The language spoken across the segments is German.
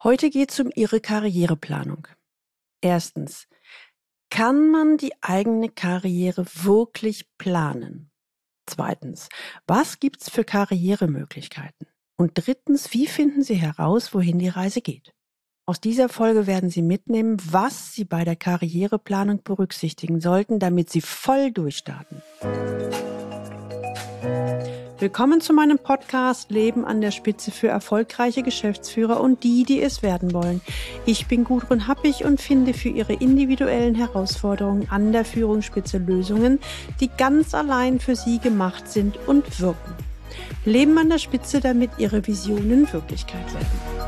Heute geht es um Ihre Karriereplanung. Erstens, kann man die eigene Karriere wirklich planen? Zweitens, was gibt's für Karrieremöglichkeiten? Und drittens, wie finden Sie heraus, wohin die Reise geht? Aus dieser Folge werden Sie mitnehmen, was Sie bei der Karriereplanung berücksichtigen sollten, damit Sie voll durchstarten. Willkommen zu meinem Podcast Leben an der Spitze für erfolgreiche Geschäftsführer und die es werden wollen. Ich bin Gudrun Happig und finde für Ihre individuellen Herausforderungen an der Führungsspitze Lösungen, die ganz allein für Sie gemacht sind und wirken. Leben an der Spitze, damit Ihre Visionen Wirklichkeit werden.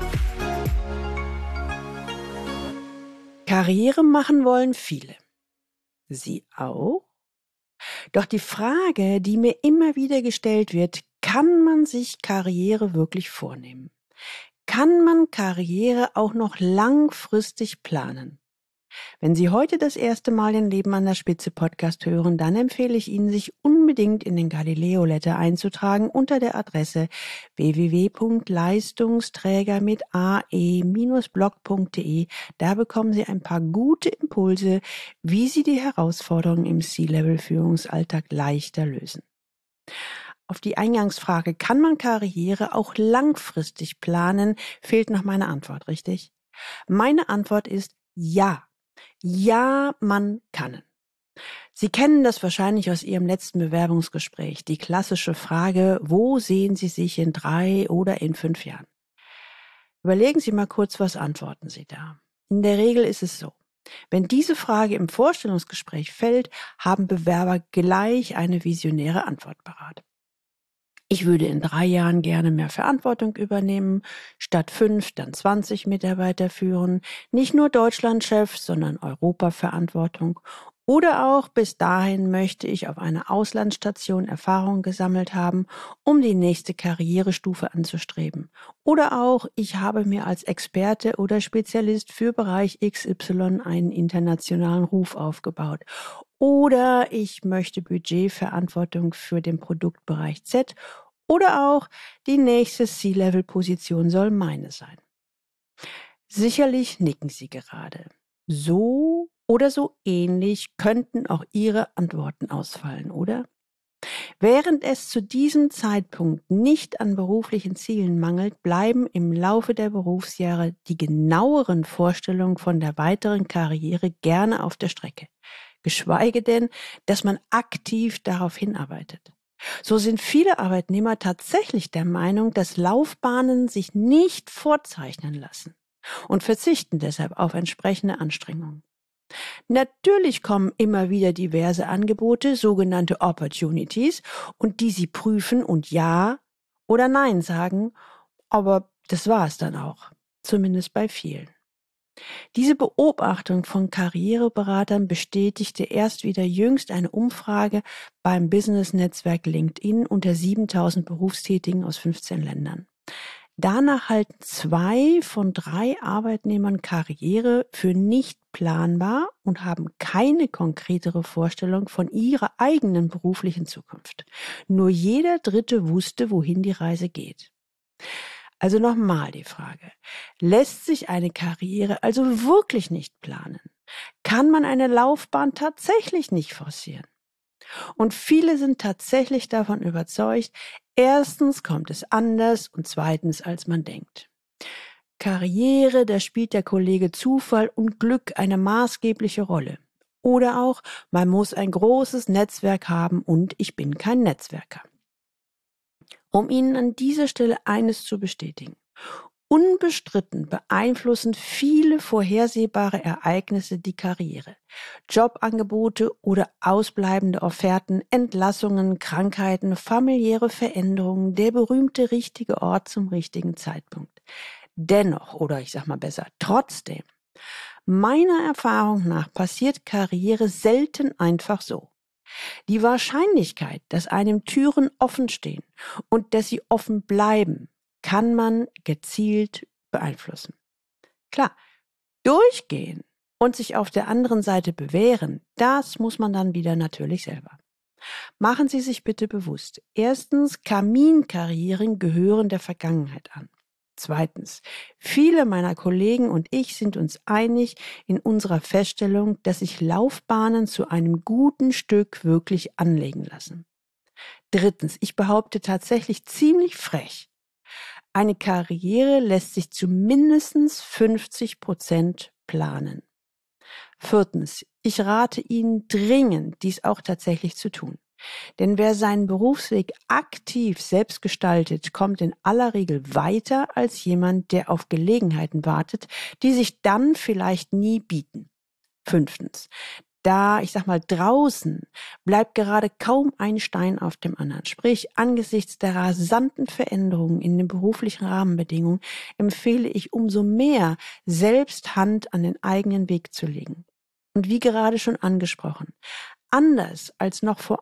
Karriere machen wollen viele. Sie auch? Doch die Frage, die mir immer wieder gestellt wird, kann man sich Karriere wirklich vornehmen? Kann man Karriere auch noch langfristig planen? Wenn Sie heute das erste Mal den Leben an der Spitze Podcast hören, dann empfehle ich Ihnen, sich unbedingt in den Galileo Letter einzutragen unter der Adresse www.leistungsträger-blog.de. Da bekommen Sie ein paar gute Impulse, wie Sie die Herausforderungen im C-Level-Führungsalltag leichter lösen. Auf die Eingangsfrage, kann man Karriere auch langfristig planen, fehlt noch meine Antwort, richtig? Meine Antwort ist ja. Ja, man kann. Sie kennen das wahrscheinlich aus Ihrem letzten Bewerbungsgespräch, die klassische Frage, wo sehen Sie sich in 3 oder in 5 Jahren? Überlegen Sie mal kurz, was antworten Sie da? In der Regel ist es so. Wenn diese Frage im Vorstellungsgespräch fällt, haben Bewerber gleich eine visionäre Antwort parat. Ich würde in 3 Jahren gerne mehr Verantwortung übernehmen, statt 5 dann 20 Mitarbeiter führen, nicht nur Deutschlandchef, sondern Europaverantwortung. Oder auch bis dahin möchte ich auf einer Auslandsstation Erfahrung gesammelt haben, um die nächste Karrierestufe anzustreben. Oder auch, ich habe mir als Experte oder Spezialist für Bereich XY einen internationalen Ruf aufgebaut. Oder ich möchte Budgetverantwortung für den Produktbereich Z. Oder auch, die nächste C-Level-Position soll meine sein. Sicherlich nicken Sie gerade. So oder so ähnlich könnten auch Ihre Antworten ausfallen, oder? Während es zu diesem Zeitpunkt nicht an beruflichen Zielen mangelt, bleiben im Laufe der Berufsjahre die genaueren Vorstellungen von der weiteren Karriere gerne auf der Strecke. Geschweige denn, dass man aktiv darauf hinarbeitet. So sind viele Arbeitnehmer tatsächlich der Meinung, dass Laufbahnen sich nicht vorzeichnen lassen und verzichten deshalb auf entsprechende Anstrengungen. Natürlich kommen immer wieder diverse Angebote, sogenannte Opportunities, und die Sie prüfen und Ja oder Nein sagen, aber das war es dann auch, zumindest bei vielen. Diese Beobachtung von Karriereberatern bestätigte erst wieder jüngst eine Umfrage beim Business-Netzwerk LinkedIn unter 7.000 Berufstätigen aus 15 Ländern. Danach halten 2 von 3 Arbeitnehmern Karriere für nicht planbar und haben keine konkretere Vorstellung von ihrer eigenen beruflichen Zukunft. Nur jeder Dritte wusste, wohin die Reise geht. Also nochmal die Frage, lässt sich eine Karriere also wirklich nicht planen? Kann man eine Laufbahn tatsächlich nicht forcieren? Und viele sind tatsächlich davon überzeugt, erstens kommt es anders und zweitens, als man denkt. Karriere, da spielt der Kollege Zufall und Glück eine maßgebliche Rolle. Oder auch, man muss ein großes Netzwerk haben und ich bin kein Netzwerker. Um Ihnen an dieser Stelle eines zu bestätigen. Unbestritten beeinflussen viele vorhersehbare Ereignisse die Karriere. Jobangebote oder ausbleibende Offerten, Entlassungen, Krankheiten, familiäre Veränderungen, der berühmte richtige Ort zum richtigen Zeitpunkt. Dennoch, oder ich sag mal besser, trotzdem, meiner Erfahrung nach passiert Karriere selten einfach so. Die Wahrscheinlichkeit, dass einem Türen offen stehen und dass sie offen bleiben, kann man gezielt beeinflussen. Klar, durchgehen und sich auf der anderen Seite bewähren, das muss man dann wieder natürlich selber. Machen Sie sich bitte bewusst, erstens, Kaminkarrieren gehören der Vergangenheit an. Zweitens, viele meiner Kollegen und ich sind uns einig in unserer Feststellung, dass sich Laufbahnen zu einem guten Stück wirklich anlegen lassen. Drittens, ich behaupte tatsächlich ziemlich frech, eine Karriere lässt sich zu mindestens 50% planen. Viertens, ich rate Ihnen dringend, dies auch tatsächlich zu tun. Denn wer seinen Berufsweg aktiv selbst gestaltet, kommt in aller Regel weiter als jemand, der auf Gelegenheiten wartet, die sich dann vielleicht nie bieten. Fünftens, da, ich sag mal, draußen bleibt gerade kaum ein Stein auf dem anderen. Sprich, angesichts der rasanten Veränderungen in den beruflichen Rahmenbedingungen empfehle ich umso mehr, selbst Hand an den eigenen Weg zu legen. Und wie gerade schon angesprochen, anders als noch vor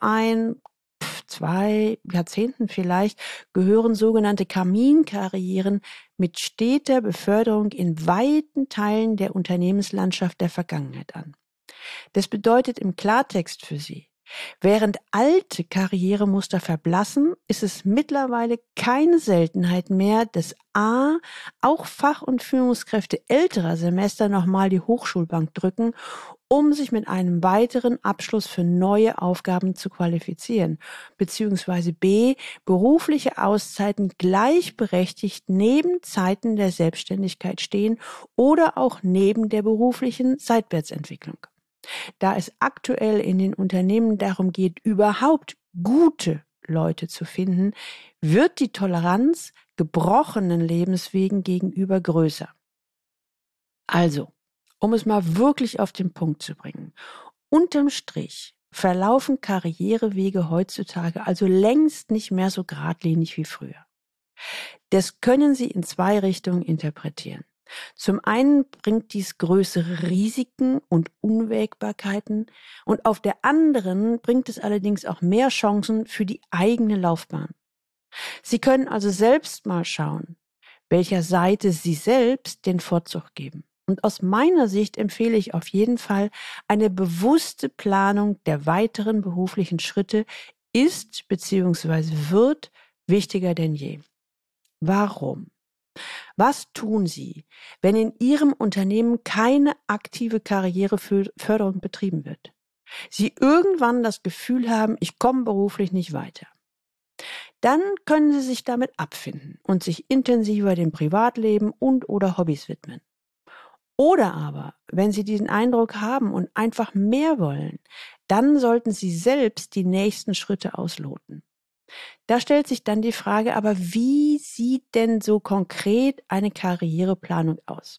2 Jahrzehnten vielleicht, gehören sogenannte Kaminkarrieren mit steter Beförderung in weiten Teilen der Unternehmenslandschaft der Vergangenheit an. Das bedeutet im Klartext für Sie: Während alte Karrieremuster verblassen, ist es mittlerweile keine Seltenheit mehr, dass auch Fach- und Führungskräfte älterer Semester nochmal die Hochschulbank drücken, um sich mit einem weiteren Abschluss für neue Aufgaben zu qualifizieren, beziehungsweise b. berufliche Auszeiten gleichberechtigt neben Zeiten der Selbstständigkeit stehen oder auch neben der beruflichen Seitwärtsentwicklung. Da es aktuell in den Unternehmen darum geht, überhaupt gute Leute zu finden, wird die Toleranz gebrochenen Lebenswegen gegenüber größer. Also, um es mal wirklich auf den Punkt zu bringen: Unterm Strich verlaufen Karrierewege heutzutage also längst nicht mehr so geradlinig wie früher. Das können Sie in 2 Richtungen interpretieren. Zum einen bringt dies größere Risiken und Unwägbarkeiten und auf der anderen bringt es allerdings auch mehr Chancen für die eigene Laufbahn. Sie können also selbst mal schauen, welcher Seite Sie selbst den Vorzug geben. Und aus meiner Sicht empfehle ich auf jeden Fall, eine bewusste Planung der weiteren beruflichen Schritte ist bzw. wird wichtiger denn je. Warum? Was tun Sie, wenn in Ihrem Unternehmen keine aktive Karriereförderung betrieben wird? Sie irgendwann das Gefühl haben, ich komme beruflich nicht weiter. Dann können Sie sich damit abfinden und sich intensiver dem Privatleben und/oder Hobbys widmen. Oder aber, wenn Sie diesen Eindruck haben und einfach mehr wollen, dann sollten Sie selbst die nächsten Schritte ausloten. Da stellt sich dann die Frage, aber wie sieht denn so konkret eine Karriereplanung aus?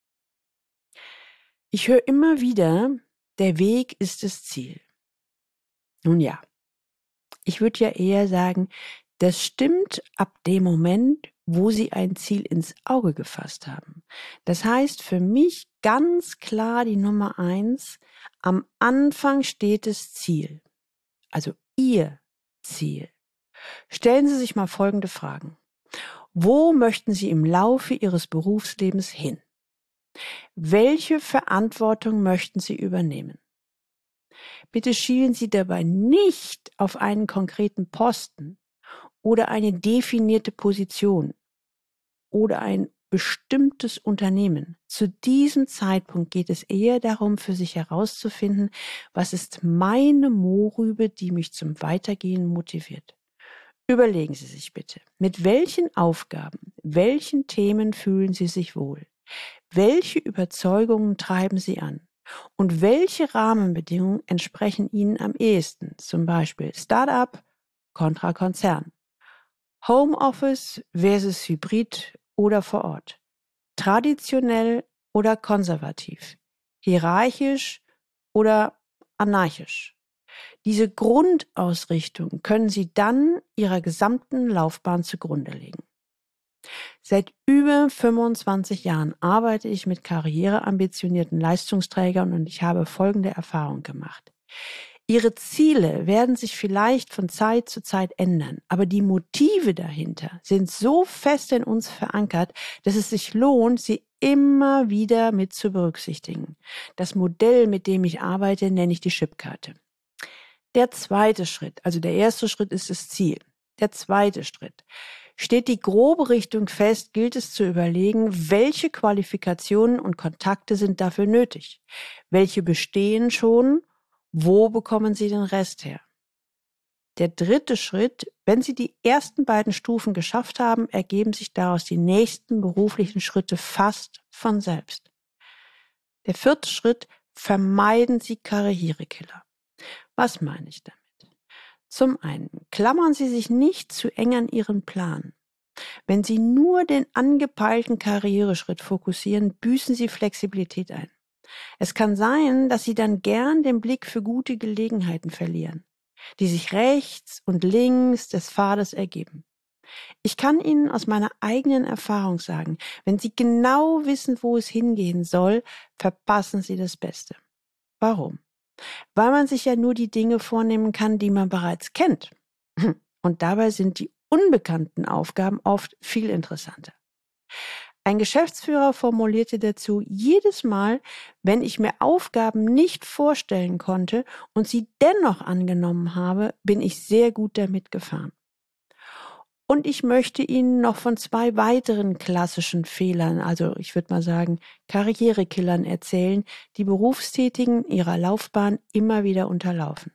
Ich höre immer wieder, der Weg ist das Ziel. Nun ja, ich würde ja eher sagen, das stimmt ab dem Moment, wo Sie ein Ziel ins Auge gefasst haben. Das heißt für mich ganz klar die Nummer 1: Am Anfang steht das Ziel, also Ihr Ziel. Stellen Sie sich mal folgende Fragen. Wo möchten Sie im Laufe Ihres Berufslebens hin? Welche Verantwortung möchten Sie übernehmen? Bitte schielen Sie dabei nicht auf einen konkreten Posten oder eine definierte Position oder ein bestimmtes Unternehmen. Zu diesem Zeitpunkt geht es eher darum, für sich herauszufinden, was ist meine Mohrrübe, die mich zum Weitergehen motiviert. Überlegen Sie sich bitte, mit welchen Aufgaben, welchen Themen fühlen Sie sich wohl? Welche Überzeugungen treiben Sie an? Und welche Rahmenbedingungen entsprechen Ihnen am ehesten? Zum Beispiel Start-up kontra Konzern, Homeoffice versus Hybrid oder vor Ort, traditionell oder konservativ, hierarchisch oder anarchisch. Diese Grundausrichtung können Sie dann Ihrer gesamten Laufbahn zugrunde legen. Seit über 25 Jahren arbeite ich mit karriereambitionierten Leistungsträgern und ich habe folgende Erfahrung gemacht. Ihre Ziele werden sich vielleicht von Zeit zu Zeit ändern, aber die Motive dahinter sind so fest in uns verankert, dass es sich lohnt, sie immer wieder mit zu berücksichtigen. Das Modell, mit dem ich arbeite, nenne ich die Chipkarte. Der zweite Schritt, also der erste Schritt ist das Ziel. Der zweite Schritt: Steht die grobe Richtung fest, gilt es zu überlegen, welche Qualifikationen und Kontakte sind dafür nötig, welche bestehen schon, wo bekommen Sie den Rest her. Der dritte Schritt: Wenn Sie die ersten beiden Stufen geschafft haben, ergeben sich daraus die nächsten beruflichen Schritte fast von selbst. Der vierte Schritt: Vermeiden Sie Karrierekiller. Was meine ich damit? Zum einen, klammern Sie sich nicht zu eng an Ihren Plan. Wenn Sie nur den angepeilten Karriereschritt fokussieren, büßen Sie Flexibilität ein. Es kann sein, dass Sie dann gern den Blick für gute Gelegenheiten verlieren, die sich rechts und links des Pfades ergeben. Ich kann Ihnen aus meiner eigenen Erfahrung sagen, wenn Sie genau wissen, wo es hingehen soll, verpassen Sie das Beste. Warum? Weil man sich ja nur die Dinge vornehmen kann, die man bereits kennt. Und dabei sind die unbekannten Aufgaben oft viel interessanter. Ein Geschäftsführer formulierte dazu: Jedes Mal, wenn ich mir Aufgaben nicht vorstellen konnte und sie dennoch angenommen habe, bin ich sehr gut damit gefahren. Und ich möchte Ihnen noch von 2 weiteren klassischen Fehlern, also ich würde mal sagen Karrierekillern, erzählen, die Berufstätigen ihrer Laufbahn immer wieder unterlaufen.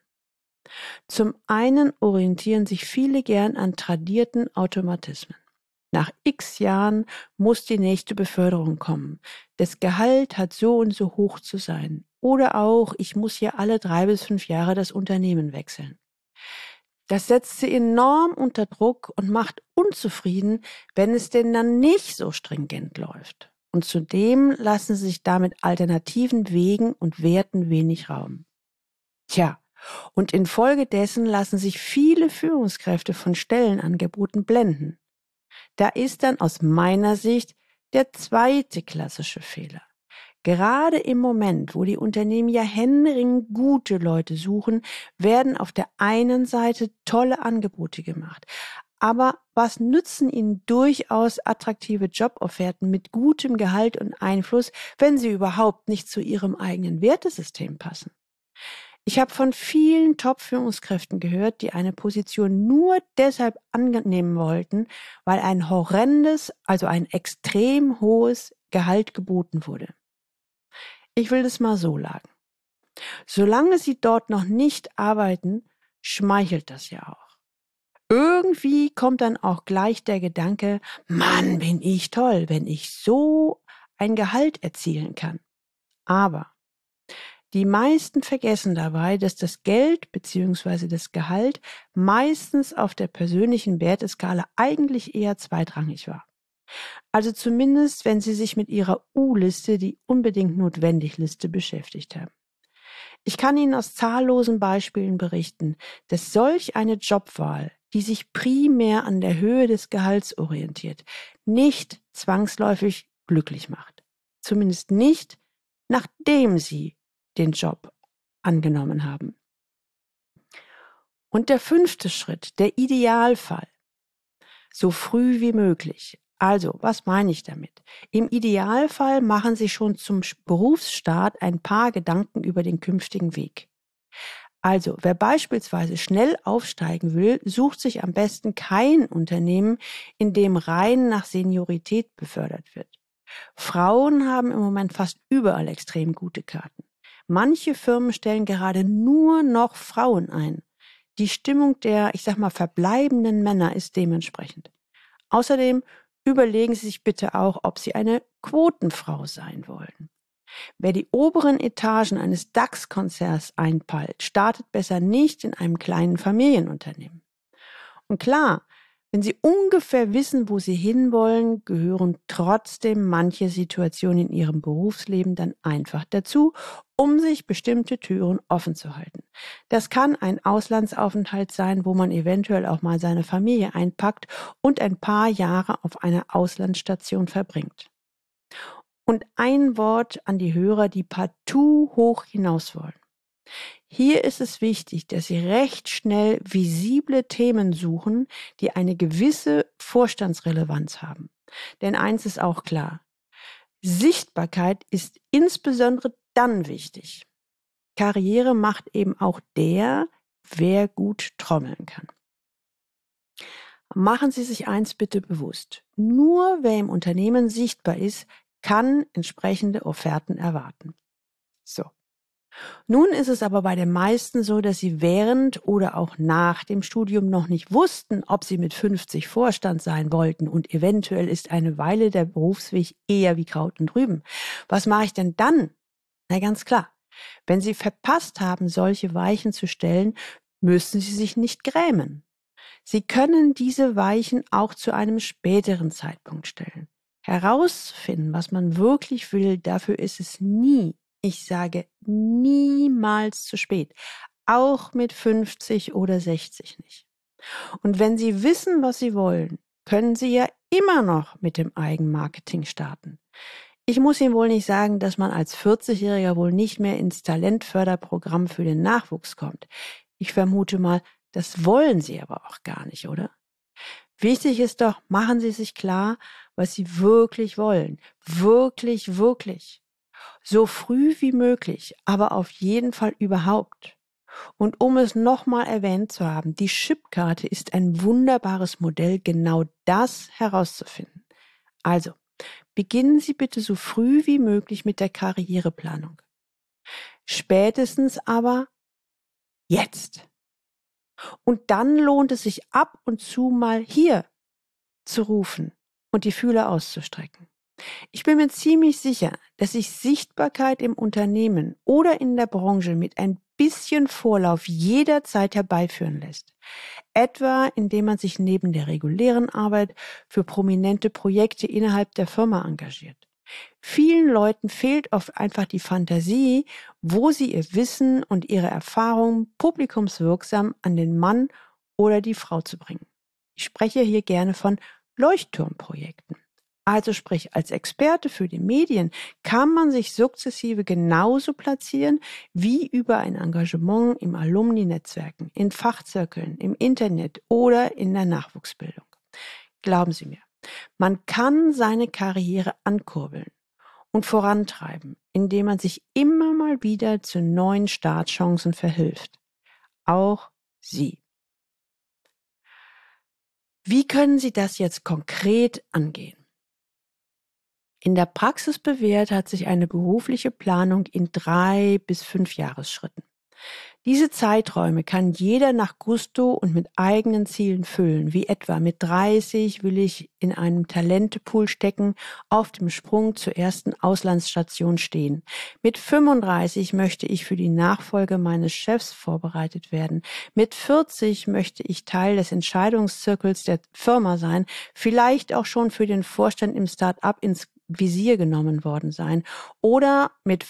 Zum einen orientieren sich viele gern an tradierten Automatismen. Nach x Jahren muss die nächste Beförderung kommen. Das Gehalt hat so und so hoch zu sein. Oder auch, ich muss hier alle 3 bis 5 Jahre das Unternehmen wechseln. Das setzt sie enorm unter Druck und macht unzufrieden, wenn es denn dann nicht so stringent läuft. Und zudem lassen sie sich damit alternativen Wegen und Werten wenig Raum. Tja, und infolgedessen lassen sich viele Führungskräfte von Stellenangeboten blenden. Da ist dann aus meiner Sicht der zweite klassische Fehler. Gerade im Moment, wo die Unternehmen ja händeringend gute Leute suchen, werden auf der einen Seite tolle Angebote gemacht. Aber was nützen ihnen durchaus attraktive Jobofferten mit gutem Gehalt und Einfluss, wenn sie überhaupt nicht zu ihrem eigenen Wertesystem passen? Ich habe von vielen Top-Führungskräften gehört, die eine Position nur deshalb annehmen wollten, weil ein horrendes, also ein extrem hohes Gehalt geboten wurde. Ich will das mal so sagen. Solange Sie dort noch nicht arbeiten, schmeichelt das ja auch. Irgendwie kommt dann auch gleich der Gedanke: Mann, bin ich toll, wenn ich so ein Gehalt erzielen kann. Aber die meisten vergessen dabei, dass das Geld bzw. das Gehalt meistens auf der persönlichen Werteskala eigentlich eher zweitrangig war. Also zumindest, wenn Sie sich mit Ihrer U-Liste, die unbedingt notwendig Liste, beschäftigt haben. Ich kann Ihnen aus zahllosen Beispielen berichten, dass solch eine Jobwahl, die sich primär an der Höhe des Gehalts orientiert, nicht zwangsläufig glücklich macht. Zumindest nicht, nachdem Sie den Job angenommen haben. Und der 5. Schritt, der Idealfall: So früh wie möglich. Also, was meine ich damit? Im Idealfall machen Sie schon zum Berufsstart ein paar Gedanken über den künftigen Weg. Also, wer beispielsweise schnell aufsteigen will, sucht sich am besten kein Unternehmen, in dem rein nach Seniorität befördert wird. Frauen haben im Moment fast überall extrem gute Karten. Manche Firmen stellen gerade nur noch Frauen ein. Die Stimmung der, ich sag mal, verbleibenden Männer ist dementsprechend. Außerdem überlegen Sie sich bitte auch, ob Sie eine Quotenfrau sein wollen. Wer die oberen Etagen eines DAX-Konzerns einpeilt, startet besser nicht in einem kleinen Familienunternehmen. Und klar, wenn Sie ungefähr wissen, wo Sie hinwollen, gehören trotzdem manche Situationen in Ihrem Berufsleben dann einfach dazu, um sich bestimmte Türen offen zu halten. Das kann ein Auslandsaufenthalt sein, wo man eventuell auch mal seine Familie einpackt und ein paar Jahre auf einer Auslandsstation verbringt. Und ein Wort an die Hörer, die partout hoch hinaus wollen. Hier ist es wichtig, dass Sie recht schnell visible Themen suchen, die eine gewisse Vorstandsrelevanz haben. Denn eins ist auch klar: Sichtbarkeit ist insbesondere dann wichtig. Karriere macht eben auch der, wer gut trommeln kann. Machen Sie sich eins bitte bewusst. Nur wer im Unternehmen sichtbar ist, kann entsprechende Offerten erwarten. So. Nun ist es aber bei den meisten so, dass sie während oder auch nach dem Studium noch nicht wussten, ob sie mit 50 Vorstand sein wollten und eventuell ist eine Weile der Berufsweg eher wie Kraut und Rüben. Was mache ich denn dann? Na ganz klar. Wenn Sie verpasst haben, solche Weichen zu stellen, müssen Sie sich nicht grämen. Sie können diese Weichen auch zu einem späteren Zeitpunkt stellen. Herausfinden, was man wirklich will, dafür ist es nie, ich sage niemals zu spät. Auch mit 50 oder 60 nicht. Und wenn Sie wissen, was Sie wollen, können Sie ja immer noch mit dem Eigenmarketing starten. Ich muss Ihnen wohl nicht sagen, dass man als 40-Jähriger wohl nicht mehr ins Talentförderprogramm für den Nachwuchs kommt. Ich vermute mal, das wollen Sie aber auch gar nicht, oder? Wichtig ist doch, machen Sie sich klar, was Sie wirklich wollen. Wirklich, wirklich. So früh wie möglich, aber auf jeden Fall überhaupt. Und um es nochmal erwähnt zu haben, die Chipkarte ist ein wunderbares Modell, genau das herauszufinden. Also, beginnen Sie bitte so früh wie möglich mit der Karriereplanung. Spätestens aber jetzt. Und dann lohnt es sich ab und zu mal hier zu rufen und die Fühler auszustrecken. Ich bin mir ziemlich sicher, dass sich Sichtbarkeit im Unternehmen oder in der Branche mit ein bisschen Vorlauf jederzeit herbeiführen lässt. Etwa indem man sich neben der regulären Arbeit für prominente Projekte innerhalb der Firma engagiert. Vielen Leuten fehlt oft einfach die Fantasie, wo sie ihr Wissen und ihre Erfahrungen publikumswirksam an den Mann oder die Frau zu bringen. Ich spreche hier gerne von Leuchtturmprojekten. Also sprich, als Experte für die Medien kann man sich sukzessive genauso platzieren wie über ein Engagement im Alumni-Netzwerken, in Fachzirkeln, im Internet oder in der Nachwuchsbildung. Glauben Sie mir, man kann seine Karriere ankurbeln und vorantreiben, indem man sich immer mal wieder zu neuen Startchancen verhilft. Auch Sie. Wie können Sie das jetzt konkret angehen? In der Praxis bewährt hat sich eine berufliche Planung in 3 bis 5 Jahresschritten. Diese Zeiträume kann jeder nach Gusto und mit eigenen Zielen füllen, wie etwa mit 30 will ich in einem Talentepool stecken, auf dem Sprung zur ersten Auslandsstation stehen. Mit 35 möchte ich für die Nachfolge meines Chefs vorbereitet werden. Mit 40 möchte ich Teil des Entscheidungszirkels der Firma sein, vielleicht auch schon für den Vorstand im Start-up ins Visier genommen worden sein. Oder mit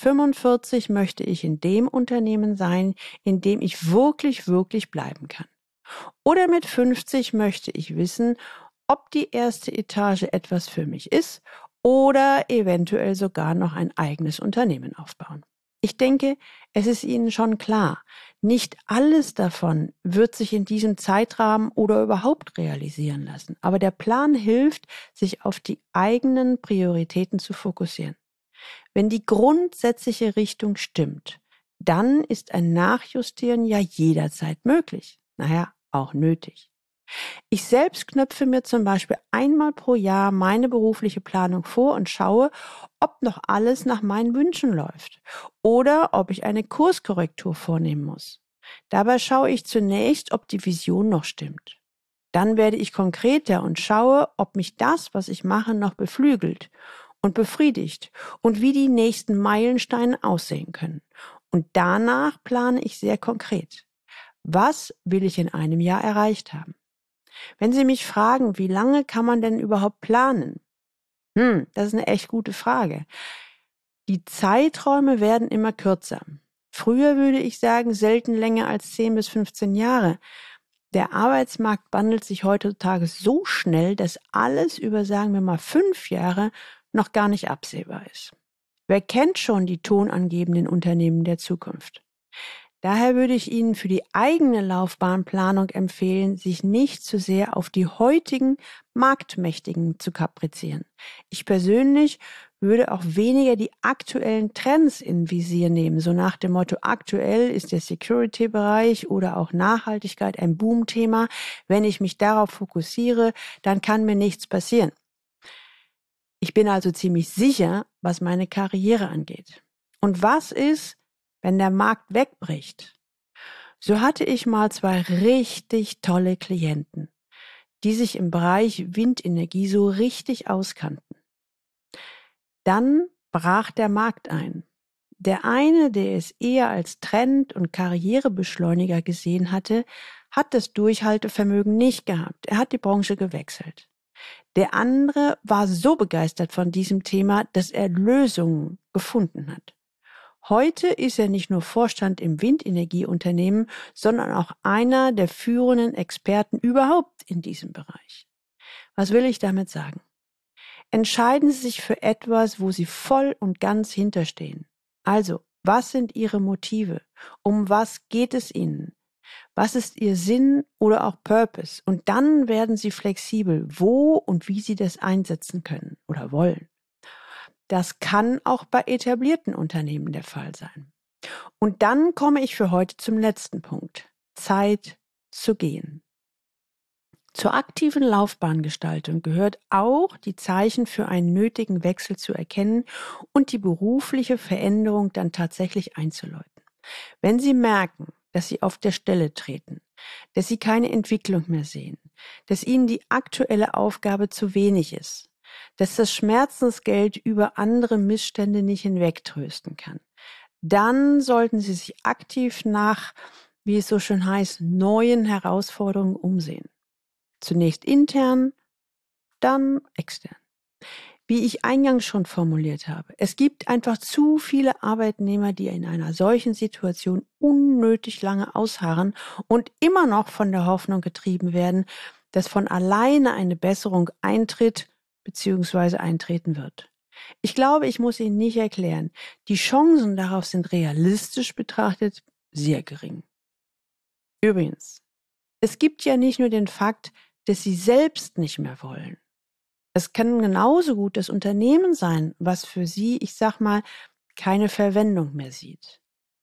45 möchte ich in dem Unternehmen sein, in dem ich wirklich, wirklich bleiben kann. Oder mit 50 möchte ich wissen, ob die erste Etage etwas für mich ist oder eventuell sogar noch ein eigenes Unternehmen aufbauen. Ich denke, es ist Ihnen schon klar, nicht alles davon wird sich in diesem Zeitrahmen oder überhaupt realisieren lassen. Aber der Plan hilft, sich auf die eigenen Prioritäten zu fokussieren. Wenn die grundsätzliche Richtung stimmt, dann ist ein Nachjustieren ja jederzeit möglich. Naja, auch nötig. Ich selbst knöpfe mir zum Beispiel einmal pro Jahr meine berufliche Planung vor und schaue, ob noch alles nach meinen Wünschen läuft oder ob ich eine Kurskorrektur vornehmen muss. Dabei schaue ich zunächst, ob die Vision noch stimmt. Dann werde ich konkreter und schaue, ob mich das, was ich mache, noch beflügelt und befriedigt und wie die nächsten Meilensteine aussehen können. Und danach plane ich sehr konkret. Was will ich in einem Jahr erreicht haben? Wenn Sie mich fragen, wie lange kann man denn überhaupt planen? Das ist eine echt gute Frage. Die Zeiträume werden immer kürzer. Früher würde ich sagen, selten länger als 10 bis 15 Jahre. Der Arbeitsmarkt wandelt sich heutzutage so schnell, dass alles über, sagen wir mal, 5 Jahre noch gar nicht absehbar ist. Wer kennt schon die tonangebenden Unternehmen der Zukunft? Daher würde ich Ihnen für die eigene Laufbahnplanung empfehlen, sich nicht zu sehr auf die heutigen Marktmächtigen zu kaprizieren. Ich persönlich würde auch weniger die aktuellen Trends in Visier nehmen. So nach dem Motto, aktuell ist der Security-Bereich oder auch Nachhaltigkeit ein Boomthema. Wenn ich mich darauf fokussiere, dann kann mir nichts passieren. Ich bin also ziemlich sicher, was meine Karriere angeht. Und was ist, wenn der Markt wegbricht? So hatte ich mal 2 richtig tolle Klienten, die sich im Bereich Windenergie so richtig auskannten. Dann brach der Markt ein. Der eine, der es eher als Trend- und Karrierebeschleuniger gesehen hatte, hat das Durchhaltevermögen nicht gehabt. Er hat die Branche gewechselt. Der andere war so begeistert von diesem Thema, dass er Lösungen gefunden hat. Heute ist er nicht nur Vorstand im Windenergieunternehmen, sondern auch einer der führenden Experten überhaupt in diesem Bereich. Was will ich damit sagen? Entscheiden Sie sich für etwas, wo Sie voll und ganz hinterstehen. Also, was sind Ihre Motive? Um was geht es Ihnen? Was ist Ihr Sinn oder auch Purpose? Und dann werden Sie flexibel, wo und wie Sie das einsetzen können oder wollen. Das kann auch bei etablierten Unternehmen der Fall sein. Und dann komme ich für heute zum letzten Punkt. Zeit zu gehen. Zur aktiven Laufbahngestaltung gehört auch, die Zeichen für einen nötigen Wechsel zu erkennen und die berufliche Veränderung dann tatsächlich einzuläuten. Wenn Sie merken, dass Sie auf der Stelle treten, dass Sie keine Entwicklung mehr sehen, dass Ihnen die aktuelle Aufgabe zu wenig ist, dass das Schmerzensgeld über andere Missstände nicht hinwegtrösten kann, dann sollten Sie sich aktiv nach, wie es so schön heißt, neuen Herausforderungen umsehen. Zunächst intern, dann extern. Wie ich eingangs schon formuliert habe, es gibt einfach zu viele Arbeitnehmer, die in einer solchen Situation unnötig lange ausharren und immer noch von der Hoffnung getrieben werden, dass von alleine eine Besserung eintritt bzw. eintreten wird. Ich glaube, ich muss Ihnen nicht erklären, die Chancen darauf sind realistisch betrachtet sehr gering. Übrigens, es gibt ja nicht nur den Fakt, dass Sie selbst nicht mehr wollen. Es kann genauso gut das Unternehmen sein, was für Sie, ich sag mal, keine Verwendung mehr sieht.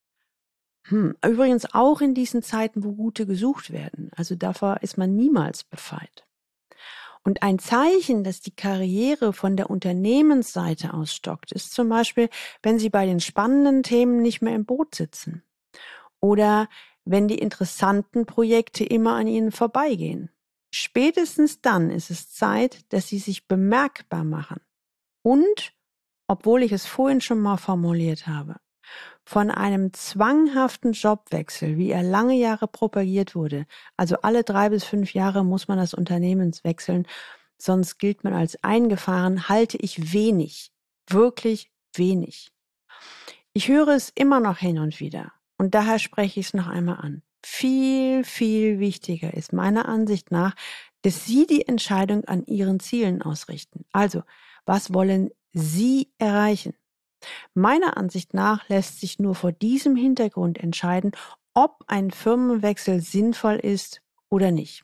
Übrigens auch in diesen Zeiten, wo Gute gesucht werden. Also davor ist man niemals befreit. Und ein Zeichen, dass die Karriere von der Unternehmensseite aus stockt, ist zum Beispiel, wenn Sie bei den spannenden Themen nicht mehr im Boot sitzen. Oder wenn die interessanten Projekte immer an Ihnen vorbeigehen. Spätestens dann ist es Zeit, dass Sie sich bemerkbar machen. Und, obwohl ich es vorhin schon mal formuliert habe, von einem zwanghaften Jobwechsel, wie er lange Jahre propagiert wurde, also alle 3 bis 5 Jahre muss man das Unternehmen wechseln, sonst gilt man als eingefahren, halte ich wenig, wirklich wenig. Ich höre es immer noch hin und wieder und daher spreche ich es noch einmal an. Viel, viel wichtiger ist meiner Ansicht nach, dass Sie die Entscheidung an Ihren Zielen ausrichten. Also, was wollen Sie erreichen? Meiner Ansicht nach lässt sich nur vor diesem Hintergrund entscheiden, ob ein Firmenwechsel sinnvoll ist oder nicht.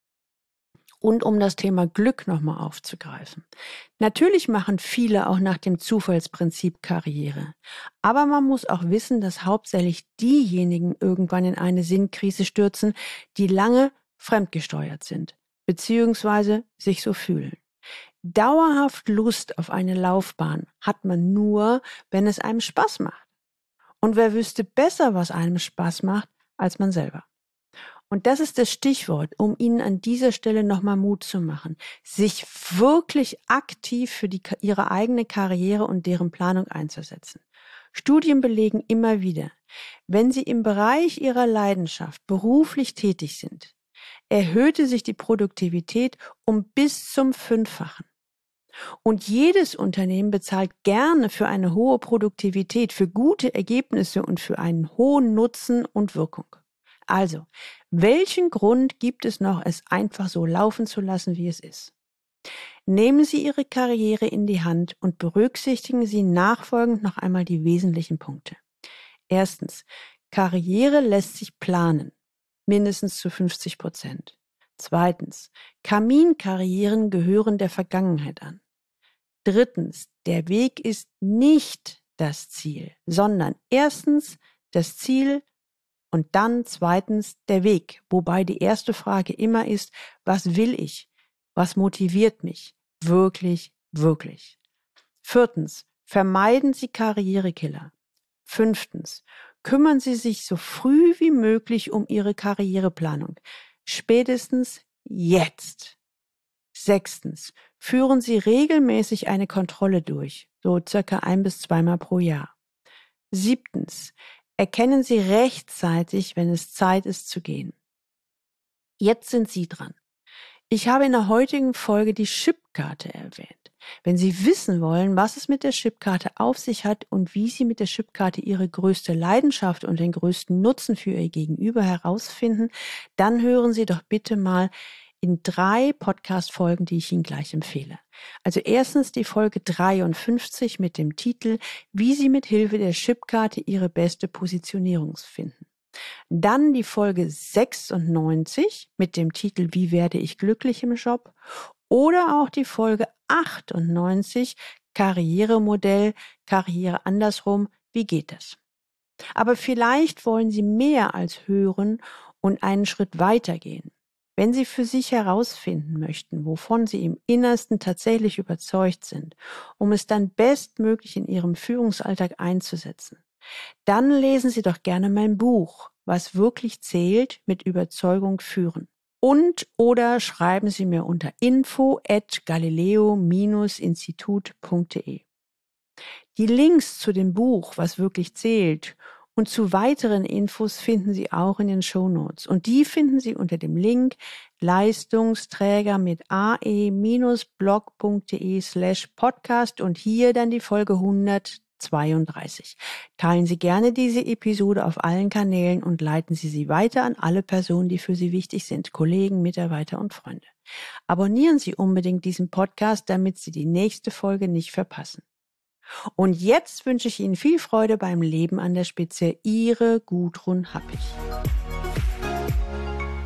Und um das Thema Glück nochmal aufzugreifen. Natürlich machen viele auch nach dem Zufallsprinzip Karriere. Aber man muss auch wissen, dass hauptsächlich diejenigen irgendwann in eine Sinnkrise stürzen, die lange fremdgesteuert sind, beziehungsweise sich so fühlen. Dauerhaft Lust auf eine Laufbahn hat man nur, wenn es einem Spaß macht. Und wer wüsste besser, was einem Spaß macht, als man selber? Und das ist das Stichwort, um Ihnen an dieser Stelle nochmal Mut zu machen, sich wirklich aktiv für Ihre eigene Karriere und deren Planung einzusetzen. Studien belegen immer wieder, wenn Sie im Bereich Ihrer Leidenschaft beruflich tätig sind, erhöhte sich die Produktivität um bis zum 5-fachen. Und jedes Unternehmen bezahlt gerne für eine hohe Produktivität, für gute Ergebnisse und für einen hohen Nutzen und Wirkung. Also, welchen Grund gibt es noch, es einfach so laufen zu lassen, wie es ist? Nehmen Sie Ihre Karriere in die Hand und berücksichtigen Sie nachfolgend noch einmal die wesentlichen Punkte. Erstens, Karriere lässt sich planen, mindestens zu 50%. Zweitens, Kaminkarrieren gehören der Vergangenheit an. Drittens, der Weg ist nicht das Ziel, sondern erstens das Ziel und dann zweitens der Weg, wobei die erste Frage immer ist, was will ich? Was motiviert mich? Wirklich, wirklich. Viertens, vermeiden Sie Karrierekiller. Fünftens, kümmern Sie sich so früh wie möglich um Ihre Karriereplanung. Spätestens jetzt. Sechstens, führen Sie regelmäßig eine Kontrolle durch, so circa 1 bis 2 Mal pro Jahr. Siebtens, erkennen Sie rechtzeitig, wenn es Zeit ist zu gehen. Jetzt sind Sie dran. Ich habe in der heutigen Folge die Chipkarte erwähnt. Wenn Sie wissen wollen, was es mit der Chipkarte auf sich hat und wie Sie mit der Chipkarte Ihre größte Leidenschaft und den größten Nutzen für Ihr Gegenüber herausfinden, dann hören Sie doch bitte mal in 3 Podcast-Folgen, die ich Ihnen gleich empfehle. Also erstens die Folge 53 mit dem Titel Wie Sie mit Hilfe der Chipkarte Ihre beste Positionierung finden. Dann die Folge 96 mit dem Titel Wie werde ich glücklich im Job? Oder auch die Folge 98 Karrieremodell, Karriere andersrum, wie geht das? Aber vielleicht wollen Sie mehr als hören und einen Schritt weitergehen. Wenn Sie für sich herausfinden möchten, wovon Sie im Innersten tatsächlich überzeugt sind, um es dann bestmöglich in Ihrem Führungsalltag einzusetzen, dann lesen Sie doch gerne mein Buch, Was wirklich zählt, mit Überzeugung führen. Und oder schreiben Sie mir unter info@galileo-institut.de. Die Links zu dem Buch, Was wirklich zählt, und zu weiteren Infos finden Sie auch in den Shownotes. Und die finden Sie unter dem Link Leistungsträger mit ae-blog.de/podcast und hier dann die Folge 132. Teilen Sie gerne diese Episode auf allen Kanälen und leiten Sie sie weiter an alle Personen, die für Sie wichtig sind, Kollegen, Mitarbeiter und Freunde. Abonnieren Sie unbedingt diesen Podcast, damit Sie die nächste Folge nicht verpassen. Und jetzt wünsche ich Ihnen viel Freude beim Leben an der Spitze. Ihre Gudrun Happig.